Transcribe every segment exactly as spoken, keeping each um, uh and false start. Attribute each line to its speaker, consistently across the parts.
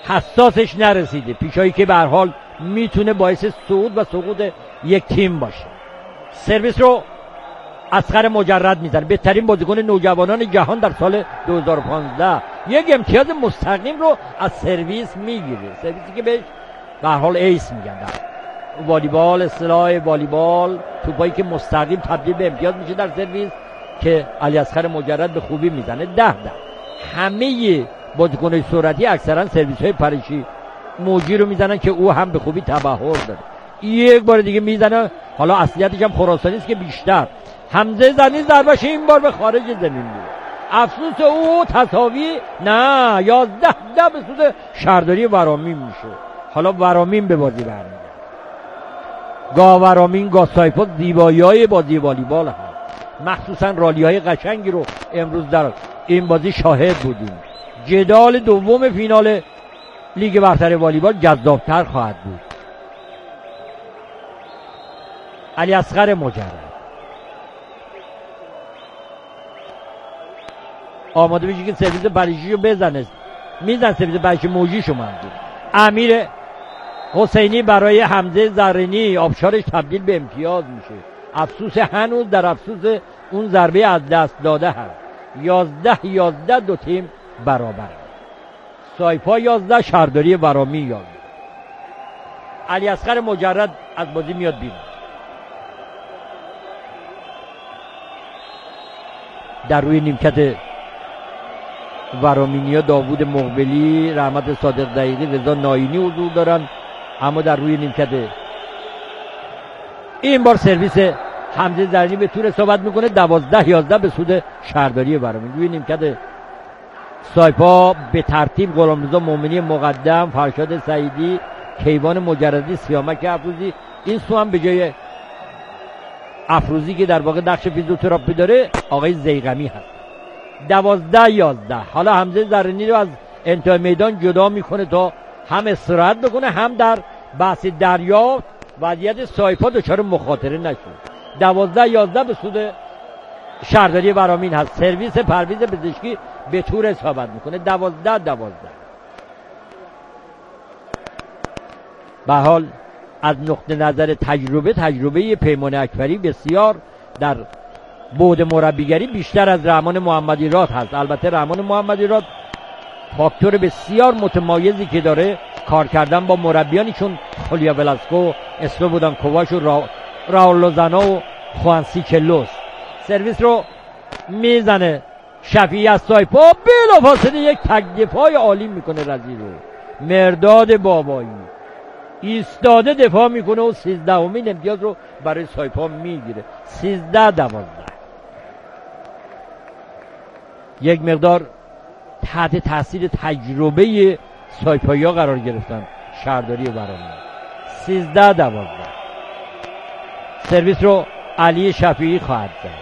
Speaker 1: حساسش نرسیده، پیشایی که به هر حال میتونه باعث صعود و سقوط یک تیم باشه. سرویس رو اصغر مجرد میزنه، بهترین بازیکن نوجوانان جهان در سال دو هزار و پانزده، یک امتیاز مستقیم رو از سرویس میگیره، سرویسی که بهش به هر حال ایس میگن. در والیبال، اصطلاح والیبال توپایی که مستقیم تبدیل به امتیاز میشه در سرویس که علی اصغر مجرد به خوبی میزنه. ده ده همه بازیکن‌های سرعتی اکثرا سرویس‌های پریشی موجی رو میزنن که او هم به خوبی تبحر داره. یک بار دیگه میزنه، حالا اصلیتش هم خراسانی است که بیشتر. حمزه زنی ضربش این بار به خارج زمین میره. افسوس او تساوی نه، یازده ده به سود شهرداری ورامین میشه. حالا ورامین به بازی برمیگرده. گاه ورامین گاه سایپا زیبایی‌های بازی والیبال هم، مخصوصا رالی‌های قشنگی رو امروز در این بازی شاهد بودیم. جدال دوم فینال لیگ برتر والیبال جذاب‌تر خواهد بود. علی اصغر مجرد آماده میشه که سرویس پریشی رو بزنه، میزن سرویس پریشی موجی شما هم بود. امیر حسینی برای حمزه زرینی آبشارش تبدیل به امتیاز میشه. افسوس هنوز در افسوس اون ضربه از دست داده هست. یازده یازده دو تیم برابر، سایپا یازده شهرداری ورامی یازده. علی اصغر مجرد از بازی میاد بیرون. در روی نیمکت ورامینیا داوود مقبلی، رحمت صادق دقیقی، رضا ناینی حضور دارن، اما در روی نیمکت این بار سرویس حمزه زرینی به طور اصابت میکنه. دوازده یازده به سود شهرداری ورامین. روی نیمکت سایپا به ترتیب غلامرضا مومنی مقدم، فرشاد سعیدی، کیوان مجردی، سیامک افروزی. این سو هم به جای افروزی که در واقع نقش فیزیوتراپی داره آقای زیغمی هست. دوازده یازده. حالا حمزه زرینی رو از انتهای میدان جدا میکنه تا هم استراحت بکنه، هم در بحث دریافت وضعیت سایپا دچار مخاطره نشه. دوازده یازده به سود شهرداری ورامین هست. سرویس پرویز پزشکی به طور اصابت میکنه. دوازده دوازده. به حال از نقطه نظر تجربه تجربه پیمان اکبری بسیار در بعد مربیگری بیشتر از رحمان محمدی راد هست. البته رحمان محمدی راد فاکتور بسیار متمایزی که داره کار کردن با مربیانی چون خولیا ولاسکو، اسلو بودن کوواش و را... راول لوزانا و خوانسی کلوس. سرویس رو میزنه شفیعی از سایپا، بلافاصله یک تک دفاع عالی میکنه رضی رو. مرداد بابایی ایستاده دفاع میکنه و سیزدهمین امتیاز رو برای سایپا میگیره. سیزده دوازده. یک مقدار تحت تاثیر تجربه سایپایی ها قرار گرفتن شهرداری ورامین. سیزده دوازده. سرویس رو علی شفیعی خواهد زد.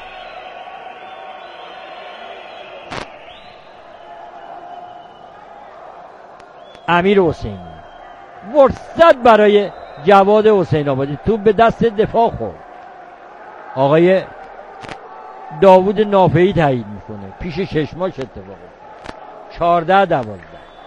Speaker 1: امیر حسینی فرصت برای جواد حسین آبادی، توپ به دست دفاع خورد. آقای داوود نافعی تایید میکنه، پیش چشماش اتفاق. چهارده دوازده.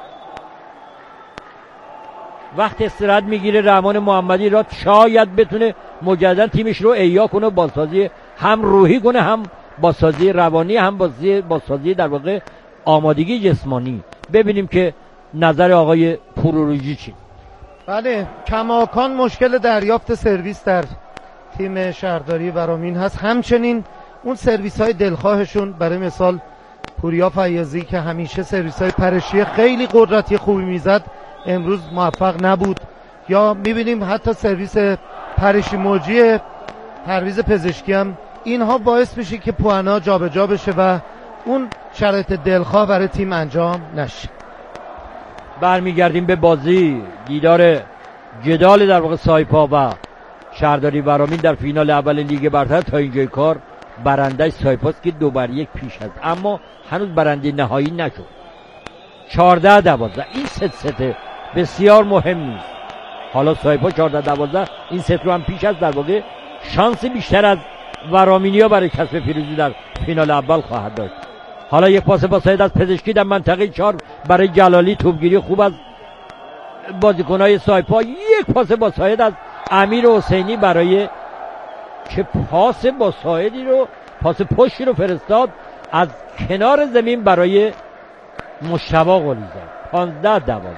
Speaker 1: وقت استراحت میگیره رحمان محمدی را، شاید بتونه مجددا تیمش رو احیا کنه، بازسازی هم روحی کنه، هم بازسازی روانی، هم بازسازی بازسازی در واقع آمادگی جسمانی. ببینیم که نظر آقای پروروجی چی.
Speaker 2: بله، کماکان مشکل دریافت سرویس در تیم شهرداری ورامین هست. همچنین اون سرویس های دلخواهشون، برای مثال پوریا فیاضی که همیشه سرویس های پرشی خیلی قدرتی خوبی میزد، امروز موفق نبود. یا میبینیم حتی سرویس پرشی موجی پرویز پزشکی هم، اینها باعث میشه که پوانا جابجا بشه و اون شرایط دلخواه برای تیم انجام نشه.
Speaker 1: برمیگردیم به بازی، دیدار جدال در واقع سایپا و شهرداری ورامین در فینال اول لیگ برتر. تا اینجای کار برندش سایپاست که دو بر یک پیش هست، اما هنوز برنده نهایی نشد. چهارده دوازده. این ست ست بسیار مهم نیست. حالا سایپا چهارده دوازده این ست رو هم پیش است، در واقع شانس بیشتر از ورامینیا برای کسب پیروزی در فینال اول خواهد داشت. حالا یک پاس با سعید از پزشکی در منطقه چهار برای جلالی، توپگیری خوب از بازیکن‌های سایپا. یک پاس با ساید از امیر حسینی برای که پاس با سایدی رو پاس پشتی رو فرستاد از کنار زمین برای مجتبی قلیزاد. پانزده دوازده.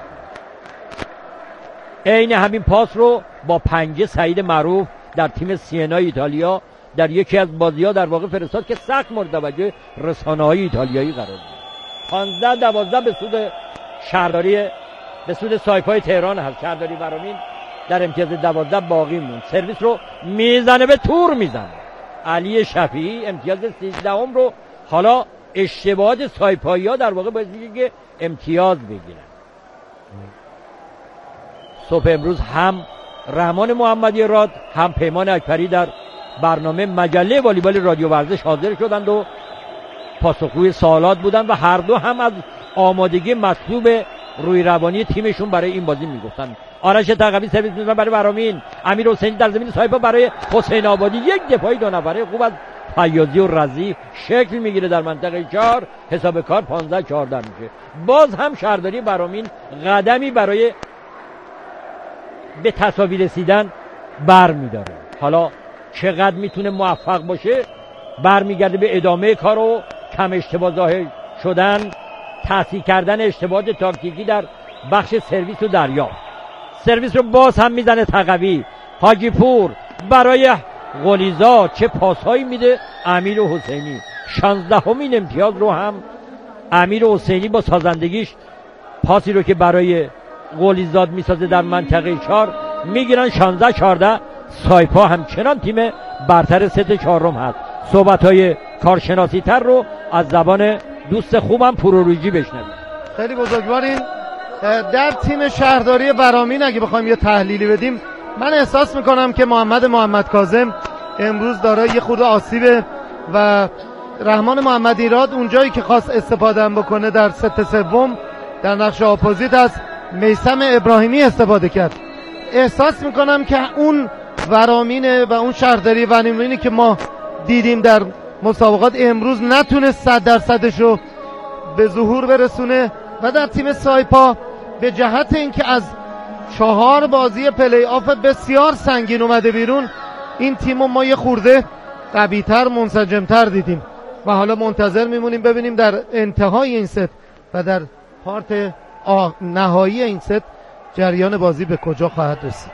Speaker 1: عین همین پاس رو با پنجه سعید معروف در تیم سینا ایتالیا در یکی از بازی‌ها در واقع فرستاد که سخت مورد توجه رسانه‌های ایتالیایی قرار گرفت. پانزده دوازده به سود شهرداری به سود سایپای تهران هست. شهرداری برامین در امتیاز دوازده باقی موند. سرویس رو میزنه، به تور میزنه علی شفیعی. امتیاز سیزدهم رو حالا اشتباهات سایپایی ها در واقع باید میشه که امتیاز بگیرن. صبح امروز هم رحمان محمدی راد هم پیمان اکبری در برنامه مجله والیبال رادیو ورزش حاضر شدند و پاسخگوی سوالات بودند و هر دو هم از آمادگی مطلوب روی روانی تیمشون برای این بازی میگفتن. آرش تقوی سرویس میزنه برای برامین. امیر حسینی در زمین سایپا برای حسین آبادی. یک دفاعی دو نفره خوب از فیاضی و رضی شکل میگیره در منطقه چهار. حساب کار پانزده چهارده میشه. باز هم شهرداری برامین قدمی برای به تساوی رسیدن بر میداره. حالا چقدر میتونه موفق باشه برمیگرده به ادامه کار و کم اشتباه ظاهر شدن، تحصیل کردن اشتباهات تاکتیکی در بخش سرویس و دریافت. سرویس رو باز هم میزنه تقوی. حاجی پور برای قلیزاد. چه پاسهایی میده امیر حسینی. شانزدهمین امتیاز رو هم امیر حسینی با سازندگیش پاسی رو که برای قلیزاد میسازه در منطقه چهار میگیرن. شانزده چهارده. سایپا همچنان تیم برتر ست چهارم هست. صحبت‌های کارشناسی تر رو از زبان دوست خوبم پروروجی بشنوید.
Speaker 2: خیلی بزرگوارین. در تیم شهرداری برامین اگه بخوایم یه تحلیلی بدیم، من احساس میکنم که محمد محمد کاظم امروز داره یه خورده آسیبه و رحمان محمدی راد اونجایی که خواست استفاده بکنه در ست سوم در نقش اپوزیت از میثم ابراهیمی استفاده کرد. احساس میکنم که اون ورامینه و اون شهرداری ورامینی که ما دیدیم در مسابقات امروز نتونست صد درصدش رو به ظهور برسونه و در تیم سایپا به جهت اینکه از چهار بازی پلی آف بسیار سنگین اومده بیرون، این تیمو ما یه خورده قوی‌تر منسجم‌تر دیدیم و حالا منتظر میمونیم ببینیم در انتهای این ست و در پارت نهایی این ست جریان بازی به کجا خواهد رسید.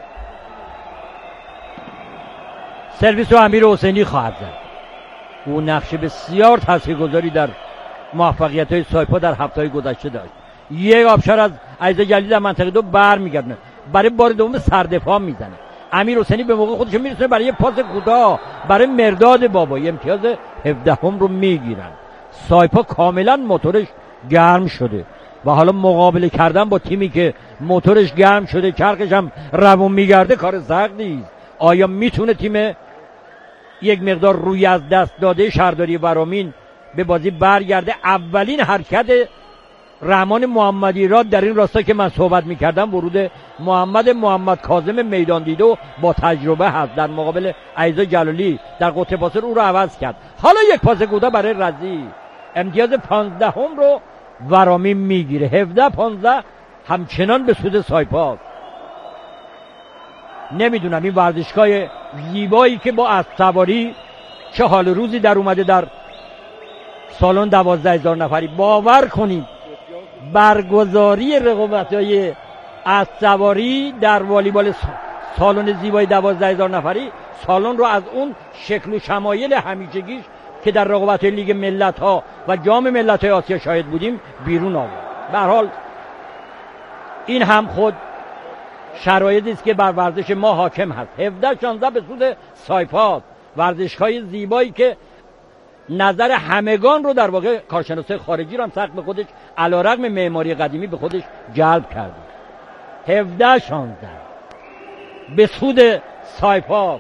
Speaker 1: سرویس رو امیر حسینی خواهد زد. او نقش بسیار تاثیرگذاری در موفقیت‌های سایپا در هفته‌های گذشته داشت. یک آبشار از عیض جلیلی در منطقه دو برمیگردونه، برای بار دوم سردفاع میزنه. امیر حسینی به موقع خودش میرسونه برای پاس کوتاه برای مرداد بابایی. امتیاز هفدهم رو میگیرن. سایپا کاملا موتورش گرم شده و حالا مقابله کردن با تیمی که موتورش گرم شده، چرخش هم روون میگرده، کار سختی است. آیا میتونه تیم یک مقدار روی از دست داده شهرداری برامین به بازی برگرده؟ اولین حرکت رحمان محمدی راد در این راستا که من صحبت میکردم ورود محمد محمد کاظم میدان دیدو با تجربه هست در مقابل عیضا جلالی در قطر پاسر او رو عوض کرد. حالا یک پاس گودا برای رضی. امتیاز پانزدهم رو ورامین میگیره. هفده پانزده همچنان به سود سایپاست. نمیدونم این ورزشگاه زیبایی که با اسب سواری چه حال روزی در اومده در سالن دوازده هزار نفری. باور کنید برگزاری رقابت‌های اسب سواری در والیبال سالن زیبای دوازده هزار نفری سالن رو از اون شکل و شمایل همیشگیش که در رقابت‌های لیگ ملت‌ها و جام ملت‌های آسیا شاهد بودیم بیرون آورد. به هر حال این هم خود شرایطی است که بر ورزش ما حاکم هست. هفده شانزده به سود سایپا، ورزشگاه زیبایی که نظر همگان رو در واقع کارشناسای خارجی رو هم سخت به خودش علیرغم معماری قدیمی به خودش جلب کرده. هفده شانزده به سود سایپا.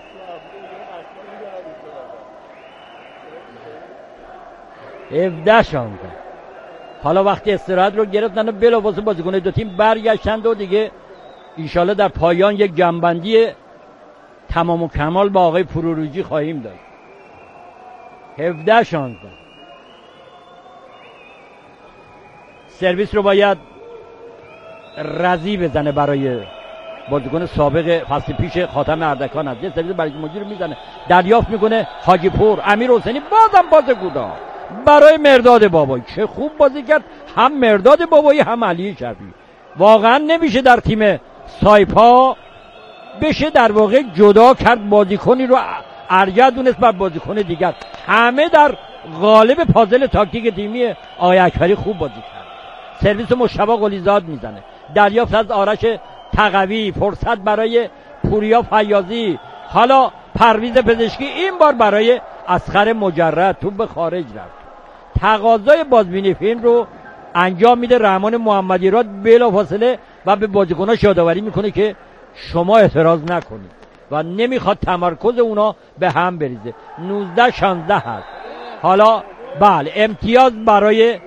Speaker 1: هفده شانزده. حالا وقتی استراحت رو گرفتن و بلافاصله بازیکن دو تیم برگشتند و دیگه انشالله در پایان یک جنبندی تمام و کمال با آقای پروروجی خواهیم داشت. هفده شانزده. سرویس رو باید رضی بزنه برای بازیکن سابق فصل پیش خاتم اردکان است. یه سرویس برای مجری رو میزنه، دریافت میکنه حاجی پور، امیر حسینی بازم باز کوتاه برای مرداد بابایی. چه خوب بازی کرد هم مرداد بابایی هم علی شفیعی. واقعا نمیشه در تیم سایپا بشه در واقع جدا کرد بازیکنی رو ارجح دونست بر بازیکن دیگر. همه در غالب پازل تاکتیک تیمی آقای اکبری خوب بازی کرد. سرویس مشتبه قلیزاد میزنه، دریافت از آرش تقوی، فرصت برای پوریا فیاضی، حالا پرویز پزشکی، این بار برای اصغر مجرد توپ به خارج رفت. تقاضای بازبینی فیلم رو انجام میده رحمان محمدی راد بلافاصله و به بازیکن‌ها یادآوری میکنه که شما اعتراض نکنید و نمیخواد تمرکز اونا به هم بریزه. نوزده شانزده هست. حالا بله امتیاز برای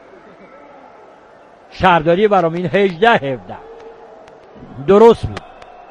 Speaker 1: شهرداری برامین هجده هفده. درست بود.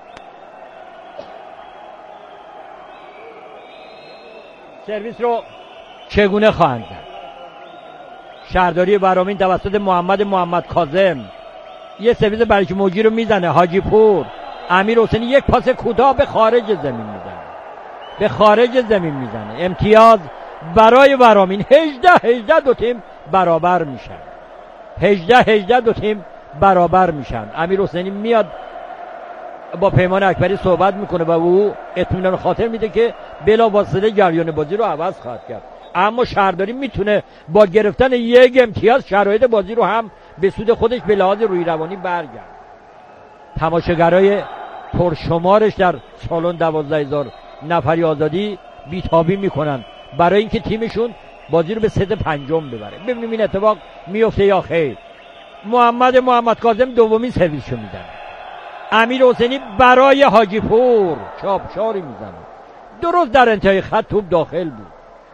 Speaker 1: سرویس رو چگونه خواهند کرد؟ شهرداری برامین توسط محمد محمد کاظم یه سرویس برای موجی رو میزنه، حاجی پور، امیر حسینی یک پاس کوتاه به خارج زمین میزنه، به خارج زمین میزنه. امتیاز برای برامین هجده هجده. دو تیم برابر میشن، هجده هجده دو تیم برابر میشن. امیر حسینی میاد با پیمان اکبری صحبت میکنه و او اطمینان خاطر میده که بلافاصله جریان بازی رو عوض خواهد کرد. اما شهرداری میتونه با گرفتن یک امتیاز شرایط بازی رو هم به سود خودش به لحاظ روی روانی برگرد. تماشاگرای پرشمارش در سالن دوازده هزار نفری آزادی بیتابی میکنن برای اینکه تیمشون بازی رو به ست پنجم ببره. ببینیم این اتفاق میفته یا خیر. محمد محمد کاظم دومین سرویسشو میزنه، امیر حسینی برای حاجی پور چاپ چاری میزنه، درست در انتهای خط توپ داخل بود.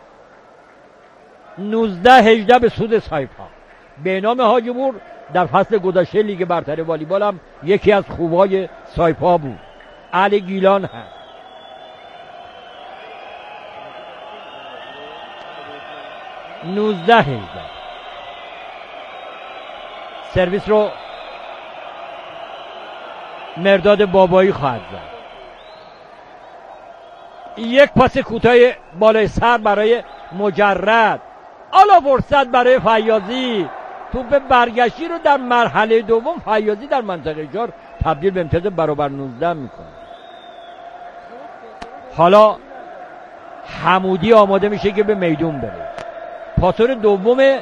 Speaker 1: نوزده هجده به سود سایپا. به نام حاجی پور در فصل گذشته لیگ برتر والیبال هم یکی از خوبای سایپا بود. علی گیلان هست. نوزده هجده. سرویس رو مرداد بابایی خواهد زد. یک پاس کوتاه بالای سر برای مجرد، حالا فرصت برای فیاضی، توپ برگشتی رو در مرحله دوم فیاضی در منطقه چهار تبدیل به امتیاز برابر نوزده میکنه. حالا حمودی آماده میشه که به میدون بره. پاسور دوم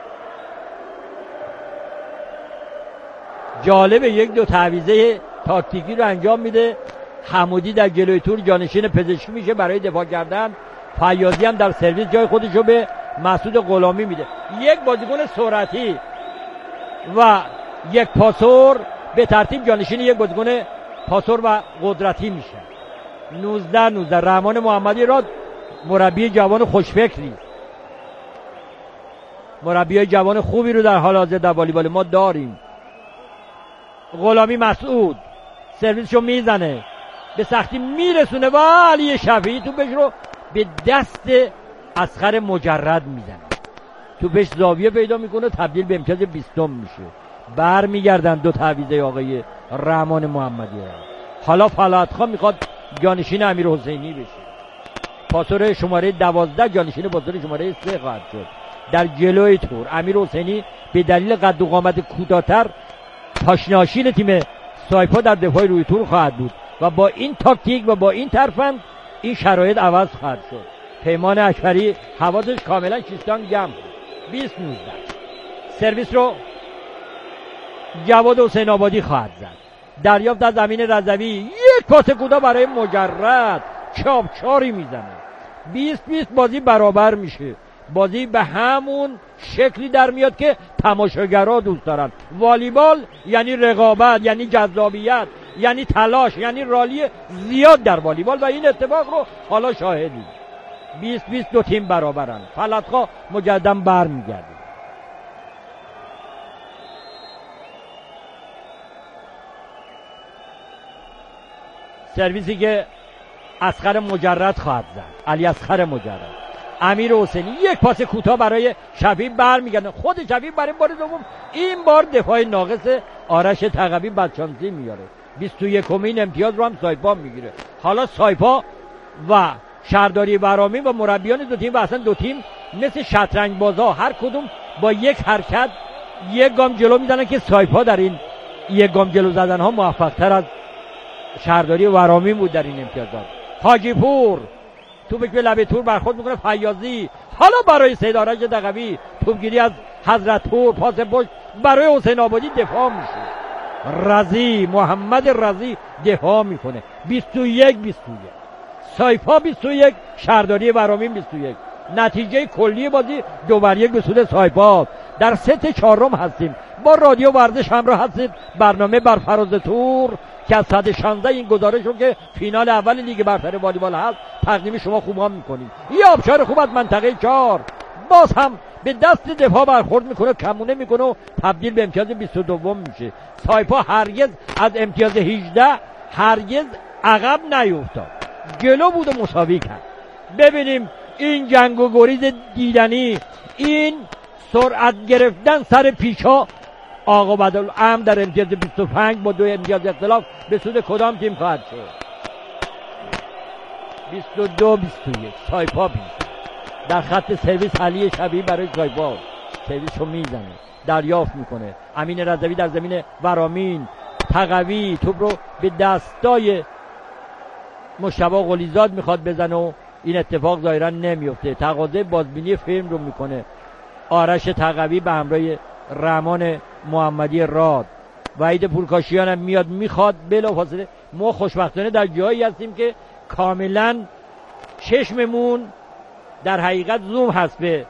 Speaker 1: جالب یک دو تعویضه تاکتیکی رو انجام میده. حمودی در جلوی تور جانشین پزشکی میشه برای دفاع کردن. فیاضی هم در سرویس جای خودش رو به مسعود غلامی میده. یک بازیکن سرعتی و یک پاسور به ترتیب جانشین یک بازیکن پاسور و قدرتی میشه. نوزده نوزده. رحمان محمدی راد مربی جوان خوشفکری، مربی جوان خوبی رو در حال حاضر در والیبال ما داریم. غلامی مسعود سرویسشو میزنه، به سختی میرسونه و علی شفیعی توپش رو به دست اصغر مجرد میزنه. توپش زاویه پیدا میکنه، تبدیل به امتیاز بیستم میشه. بر میگردن دو تعویضه آقای رحمان محمدی. حالا فلاحت خان میخواد جانشین امیر حسینی بشه. پاسور شماره دوازده جانشین پاسور شماره سه خواهد شد. در جلوی تور امیر حسینی به دلیل قد و قامت کوتاه‌تر پاشناشین تیم سایپا در دفاع روی تور خواهد بود و با این تاکتیک و با این ترفند این شرایط عوض خواهد شد. پیمان اکبری حواسش کاملا شیستان گم. بیست نوزده. سرویس رو جواد حسین آبادی خواهد زد. دریافت از امین رضوی، یک پاس کوتاه برای مجرد، چاپ چاری میزنه. بیست بیست بازی برابر میشه. بازی به همون شکلی در میاد که تماشاگرها دوست دارن. والیبال یعنی رقابت، یعنی جذابیت، یعنی تلاش، یعنی رالی زیاد در والیبال و این اتفاق رو حالا شاهدیم. بیست بیست دو تیم برابرن. فلاتخا مجددا برمیگرده. سرویسی که اصغر مجرد خواهد زد، علی اصغر مجرد. امیر حسینی یک پاس کوتاه برای شفیع برمیگردن. خود شفیع برای بار دوم این بار دفاع ناقص آرش تقوی بدشانسی میاره. بیست و یکمین امتیاز رو هم سایپا میگیره. حالا سایپا و شهرداری ورامین و مربیان دو تیم و اصلا دو تیم مثل شطرنج بازا هر کدوم با یک حرکت یک گام جلو میزنن که سایپا در این یک گام جلو زدن ها موفق تر از شهرداری ورامین بود در این امتیازات. حاجی پور توپک به لبه تور برخورد میکنه. فیاضی حالا برای سید آرش تقوی توپگیری از حضرت پور، پاس پشت برای حسین آبادی دفاع میشه. رضی محمد رضی دفاع میکنه. بیست و یک بیست و یک سایپا بیست و یک شهرداری ورامین بیست و یک. نتیجه کلی بازی دو بر یک به سود سایپا. در ست چهارم هستیم. با رادیو ورزش همراه هستید. برنامه بر فراز تور که از صد و شانزده این گزارش رو که فینال اول لیگ برتر والیبال هست تقدیم شما خوبان میکنیم. یه آبشار خوب از منطقه چهار باز هم به دست دفاع برخورد میکنه، کمونه میکنه و تبدیل به امتیاز بیست و دو میشه. سایپا هرگز از امتیاز هجده هرگز عقب نیفتاد، جلو بود و مساوی کرد. ببینیم این جنگ و گریز دیدنی، این سرعت گرفتن سر پیشا آقا بدالامر در امتیاز بیست و پنج با دو امتیاز اختلاف به سود کدام تیم خواهد شد؟ بیست و دو بیست و یک سایپا پیش. در خط سرویس علی شبیه برای سایپا سرویس رو میزنه، دریافت میکنه. امین رضوی در زمین ورامین. تقوی توپ رو به دستای مشتبه قلیزاد میخواد بزنه و این اتفاق ظاهرا نمیفته. تقاضای بازبینی فیلم رو میکنه آرش تقوی به همراه رحمان محمدی راد. وحید پورکاشیان هم میاد میخواد بلافاصله. ما خوشبختانه در جایی هستیم که کاملا چشممون در حقیقت زوم هست به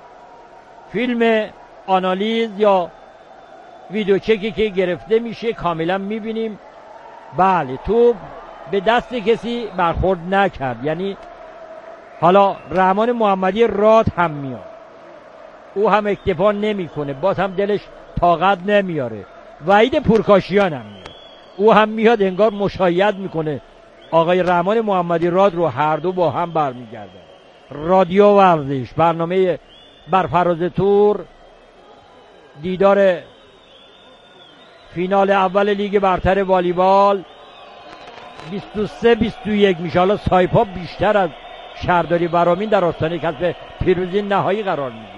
Speaker 1: فیلم آنالیز یا ویدیو چکی که گرفته میشه، کاملا میبینیم. بله توپ به دست کسی برخورد نکرد، یعنی حالا رحمان محمدی راد هم میاد، او هم اکتفا نمیکنه، باز هم دلش طاقت نمیاره. وحید پورکاشیان هم میاد، او هم میاد انگار مشایعت میکنه آقای رحمان محمدی راد رو. هر دو با هم برمیگردن. رادیو ورزش برنامه بر فراز تور، دیدار فینال اول لیگ برتر والیبال. بیست و سه بیست و یک میشه. حالا سایپا بیشتر از شهرداری ورامین در آستانه کسب پیروزی نهایی قرار میگیره.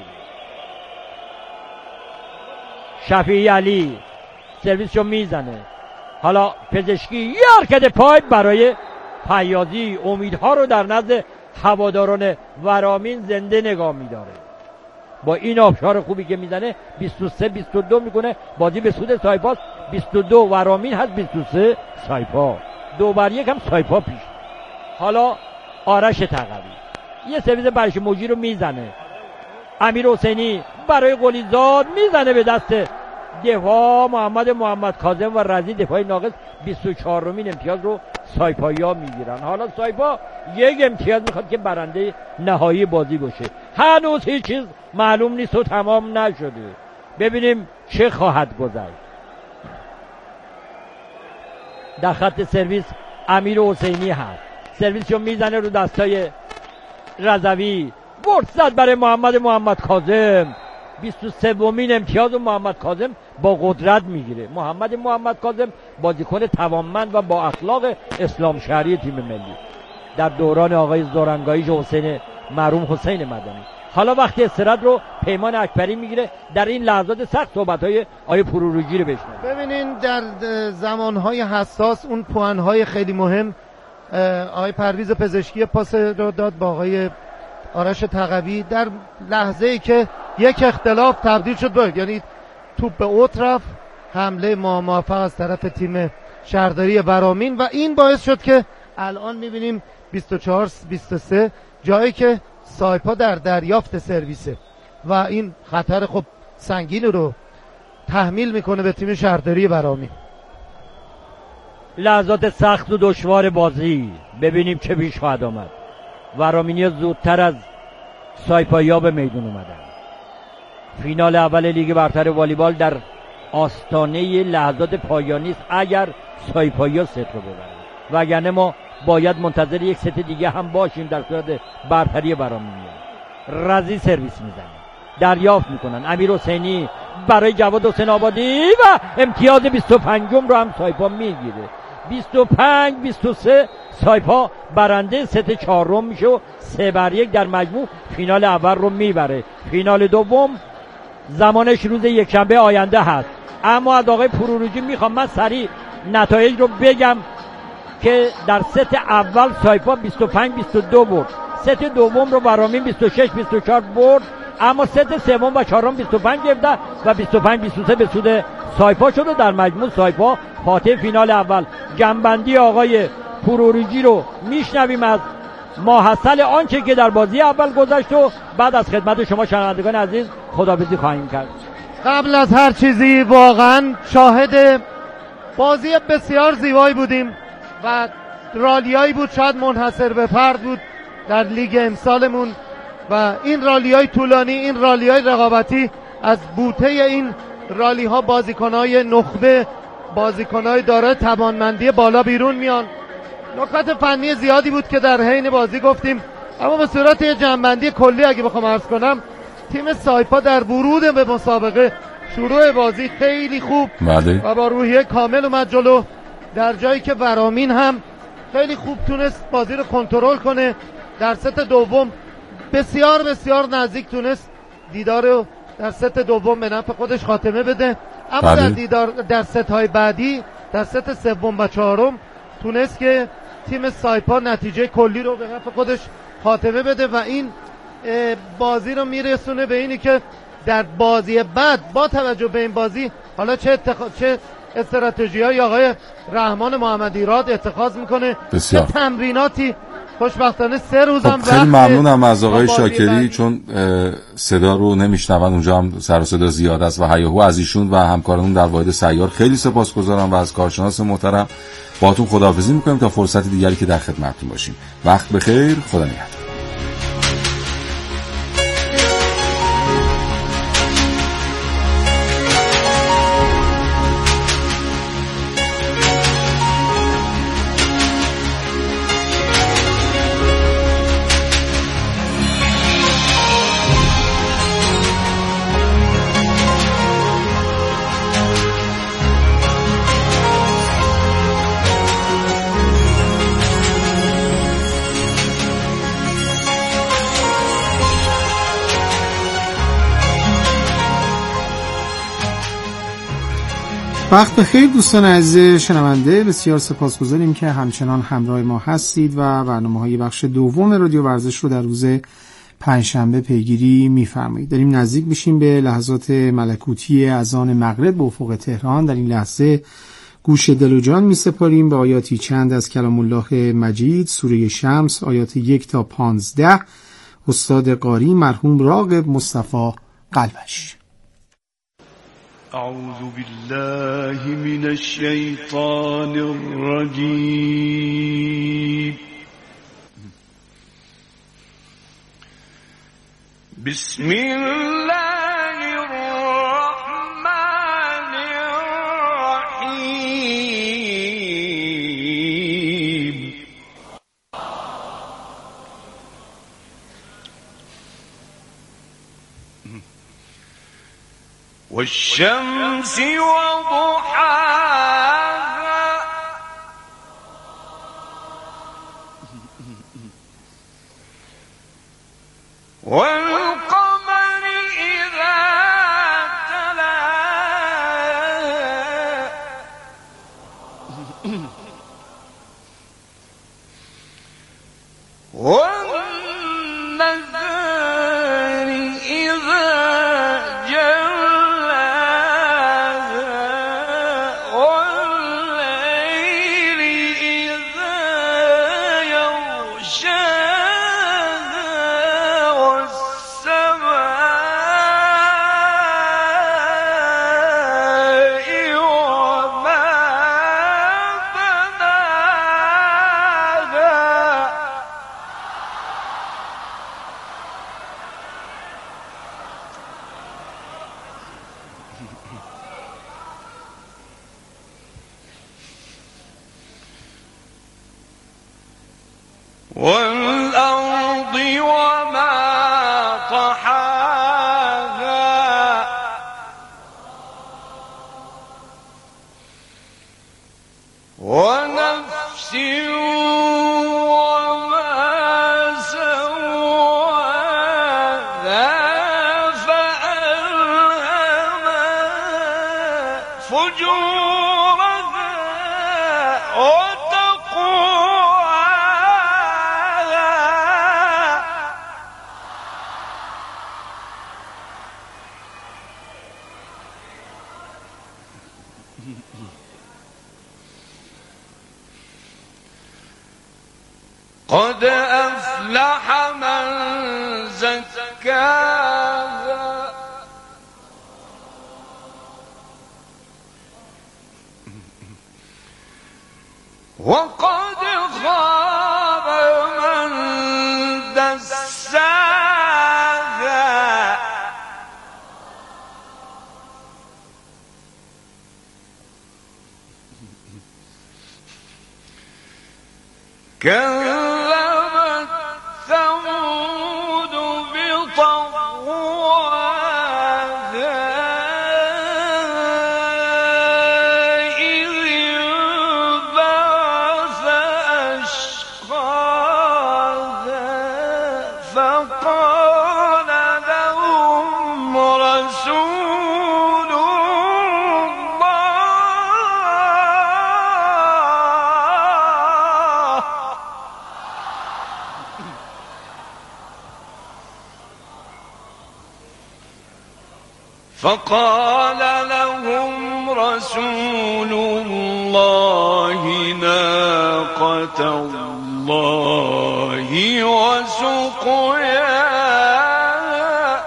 Speaker 1: شفیعی علی سرویسشو میزنه. حالا پزشکی یه حرکت پای برای فیاضی امیدها رو در نزد هواداران ورامین زنده نگاه میداره. با این آبشار خوبی که میزنه بیست و سه بیست و دو میکنه. بازی به سود سایپاست. بیست و دو ورامین هست، بیست و سه سایپا. دو بر یک هم سایپا پیش. حالا آرش تقوی یه سرویس برش موجی رو میزنه. امیر حسینی برای قلیزاد میزنه به دست دفاع محمد محمد کاظم و رضی. دفاع ناقص. بیست و چهارمین امتیاز رو سایپایا میگیرن. حالا سایپا یک امتیاز میخواد که برنده نهایی بازی باشه. هنوز هیچ چیز معلوم نیست و تمام نشده. ببینیم چه خواهد گذشت. در خط سرویس امیر حسینی هست، سرویسشو میزنه رو دستای رضوی. فرصت برای محمد محمد کاظم. بیست و سومین امتیاز و محمد کاظم با قدرت میگیره. محمد محمد کاظم بازیکن توانمند و با اخلاق اسلام شهری تیم ملی در دوران آقای زورنگاییش حسین مرحوم حسین مدنی. حالا وقتی استراحت رو پیمان اکبری میگیره. در این لحظات سخت صحبت‌های آیه پروروجی رو بشنوید.
Speaker 2: ببینین در زمانهای حساس اون پوانهای خیلی مهم آقای پرویز پزشکی پاس رو داد با آقای آرش تقوی در لحظه‌ای که یک اختلاف تبدیل شد به، یعنی توپ به اوت رفت، حمله ما موفق از طرف تیم شهرداری ورامین و این باعث شد که الان می‌بینیم بیست و چهار بیست و سه جایی که سایپا در دریافت سرویسه و این خطر خب سنگین رو تحمیل میکنه به تیم شهرداری ورامین.
Speaker 1: لحظات سخت و دشوار بازی، ببینیم چه پیش خواهد آمد. ورامینی زودتر از سایپایا به میدون اومدن. فینال اول لیگ برتر والیبال در آستانه لحظات پایانی است اگر سایپایا ست رو ببرن، وگرنه ما باید منتظر یک ست دیگه هم باشیم در صورت برتری ورامینی. رضی سرویس میزنه، دریافت میکنن. امیر حسینی برای جواد حسین آبادی و امتیاز بیست و پنجم رو هم سایپا میگیره. بیست و پنج بیست و سه سایپا برنده ست چهارم میشه و سه بر یک در مجموع فینال اول رو میبره. فینال دوم زمانش روز یکشنبه آینده هست. اما از آقای پروروجی میخوام من سریع نتایج رو بگم که در ست اول سایپا بیست و پنج بیست و دو برد، ست دوم رو برامین بیست و شش بیست و چهار برد، اما ست سوم و چهارم بیست و پنج گرفته و بیست و پنج بیست و سه به سود سایپا شده. در مجموع سایپا فاتح فینال اول. جنبندی آقای پروروجی رو میشنویم از ماحصل آنچه که در بازی اول گذشت و بعد از خدمت شما شنوندگان عزیز خداحافظی خواهیم کرد.
Speaker 2: قبل از هر چیزی واقعا شاهد بازی بسیار زیبایی بودیم و رالیایی بود شاید منحصر به فرد بود در لیگ امسالمون و این رالیای طولانی، این رالیای رقابتی، از بوته این رالی ها بازیکنای نخبه، بازیکنای دارای توانمندی بالا بیرون میان. نکات فنی زیادی بود که در حین بازی گفتیم، اما به صورت یه جنبندی کلی اگه بخوام عرض کنم، تیم سایپا در ورود به مسابقه شروع بازی خیلی خوب
Speaker 3: بله.
Speaker 2: و با روحیه کامل اومد جلو، در جایی که ورامین هم خیلی خوب تونست بازی رو کنترل کنه. در ست دوم بسیار بسیار نزدیک تونست دیدار رو در ست دوم به نفع خودش خاتمه بده، اما
Speaker 3: بله.
Speaker 2: در دیدار در ست های بعدی در ست سوم و چهارم تونست که تیم سایپا نتیجه کلی رو به نفع خودش خاتمه بده و این بازی رو میرسونه به اینی که در بازی بعد با توجه به این بازی حالا چه اتخ... چه استراتژی‌های آقای رحمان محمدی راد اتخاذ میکنه،
Speaker 3: بسیار.
Speaker 2: چه تمریناتی. خوشبختانه سه روزم
Speaker 3: خب خیلی ممنونم از آقای شاکری، چون صدا رو نمیشنون اونجا هم سر و صدا زیاد است و هیاهو از ایشون و همکارانون در واحد سیار خیلی سپاسگزارم و از کارشناس محترم باهاتون خداحافظی میکنیم تا فرصت دیگری که در خدمتتون باشیم. وقت بخیر، خدا نگهدار.
Speaker 4: وقت بخیر دوستان عزیز شنونده، بسیار سپاسگزاریم که همچنان همراه ما هستید و برنامه‌های بخش دوم رادیو ورزش رو در روز پنجشنبه پیگیری می‌فرمایید. داریم نزدیک میشیم به لحظات ملکوتی اذان مغرب به افق تهران. در این لحظه گوش دل و جان می‌سپاریم به آیاتی چند از کلام الله مجید، سوره شمس، آیات یک تا پانزده، استاد قاری مرحوم راغب مصطفی قلبش.
Speaker 5: أعوذ بالله من الشيطان الرجيم بسم الله الرحمن الرحيم والشمس وضحاها والقمر إذا تلاها والنهار إذا والأرض وما طحاها ونفس وما سواها فألهمها فجورها وتقواها قد أفلح من زكاها وقد خاب من دساها كذبت ثمود بطغواها إذ انبعث أشقاها فقال لهم رسول الله فقال لهم رسول الله ناقة الله وسقياها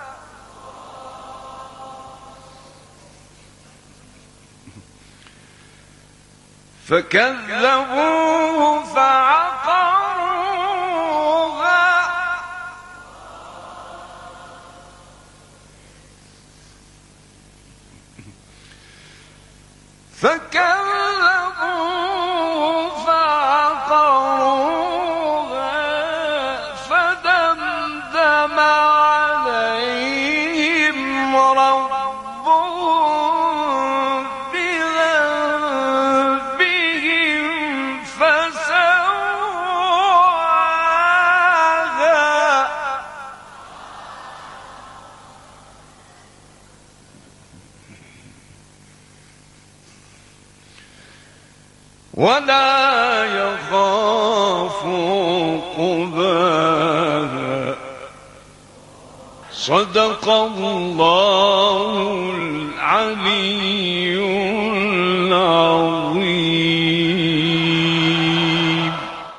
Speaker 5: فكذبوه فعقروها فكذبوه فعقروها فدمدم عليهم ربهم بذنبهم فسواها ولا يخاف عقباها صدق الله العلي العظيم.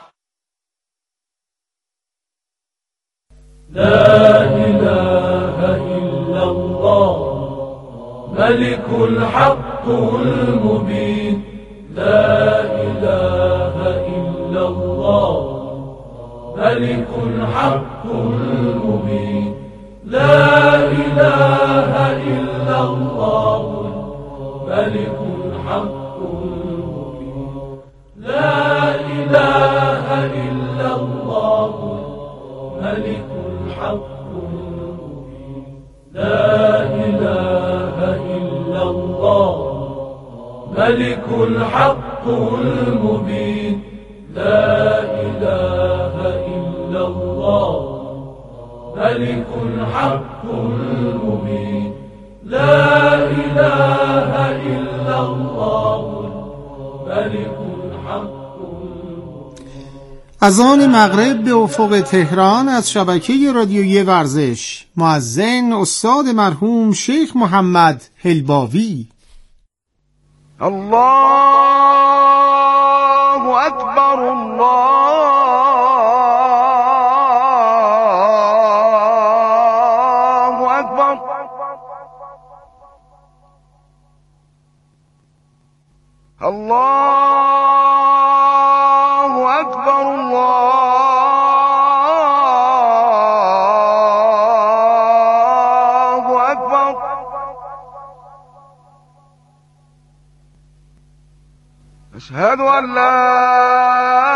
Speaker 6: لا إله إلا الله ملك الحق المبين. لا إله إلا الله ملك الحق المبين. لا إله إلا الله ملك الحق المبين. لا إله إلا الله ملك الحق المبين. لا إله إلا الله ملك الحق المبين. لا إله إلا الله ملك الحق المبين. لا إله إلا الله ملك الحق المبين.
Speaker 4: از آن مغرب به افق تهران از شبکه رادیویی ورزش، مؤذن استاد مرحوم شیخ محمد هلباوی.
Speaker 5: الله أكبر الله أكبر. الله أكبر الله أكبر. أشهد أن لا